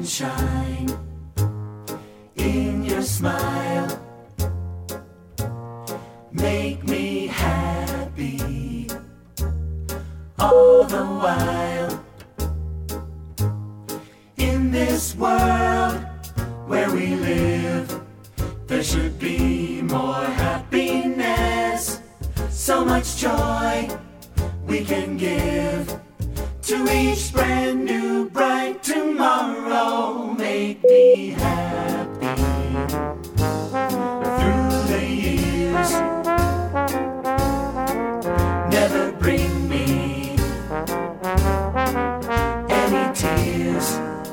sunshine in your smile. Make me happy all the while. In this world where we live, there should be more happiness. So much joy we can give to each brand new bright tomorrow. Make me happy through the years. Never bring me any tears.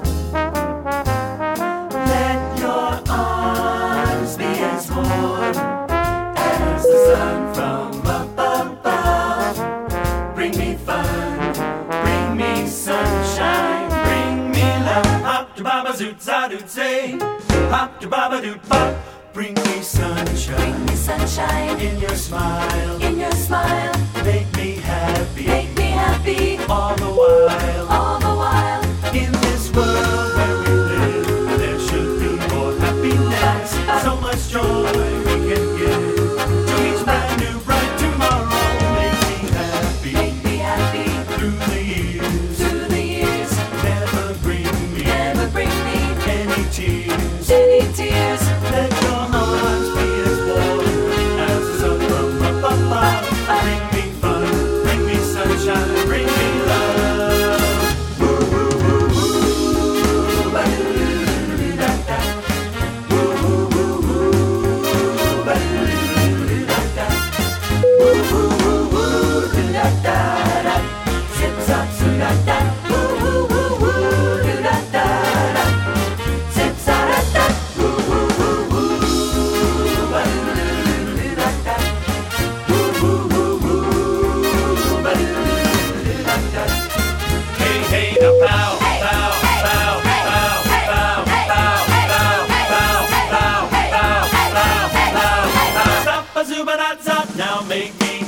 Let your arms be as warm as the sun from up above. Bring me fun, bring me sunshine, bring me love. Hop to baba zoot zadoot say, hop to baba doot bop. Bring me sunshine, Bring me sunshine in your smile, in your smile. make me happy, Make me happy all the while. all the while. In this world where we live, there should be more happiness. So much joy we can give to each brand new bright tomorrow. Make me happy Make me happy through the years. through the years. Never bring me any tears. Any tears. Let your arms be as warm as the sun from up above. Bring me fun, bring me sunshine, bring me love. Woo woo woo woo, ba-doo-doo-doo-da-da. Woo woo woo woo, ba-doo-doo-doo-da-da. Woo woo woo woo, do-da-da-da. Zip zop zoo-da-da. Woo woo woo woo, do-da-da-da. Zip za-da-da. Woo woo woo woo, ba-doo-doo-doo-da-da. Woo woo woo woo, ba-doo-doo-doo-da-da. Hey, hey, now bow, bow, bow, bow, bow, bow, bow, bow, bow, bow, bow, bow, bow. Zap-a-zooba-da-zap, now make me